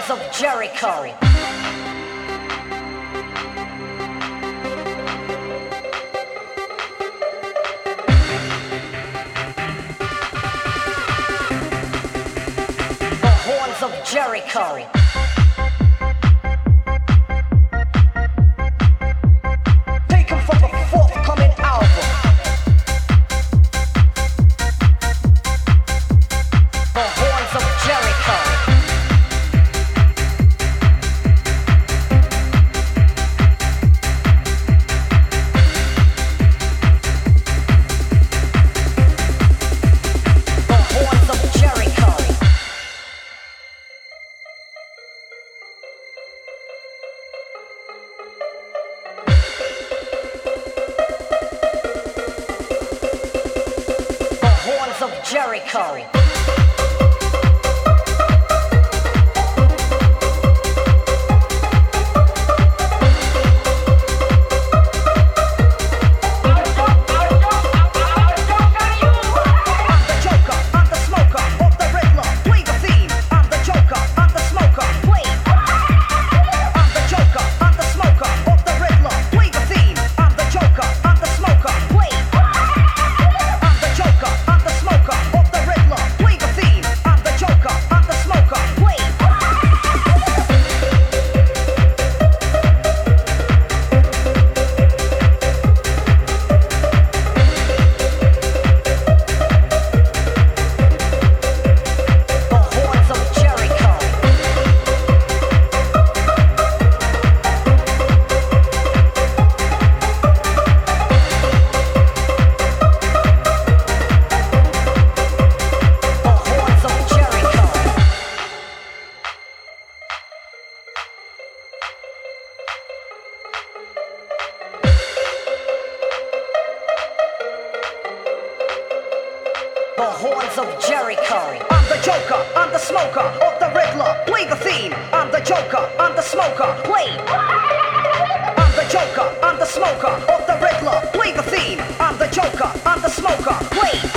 horns of Jericho. The horns of Jericho. Taken from the forthcoming album. The horns of Jericho. Of Jericho. The horns of Jericho. I'm the Joker, I'm the smoker of the Riddler. Play the theme. I'm the Joker, I'm the smoker. Play. I'm the Joker, I'm the smoker of the Riddler. Play the theme. I'm the Joker, I'm the smoker. Play.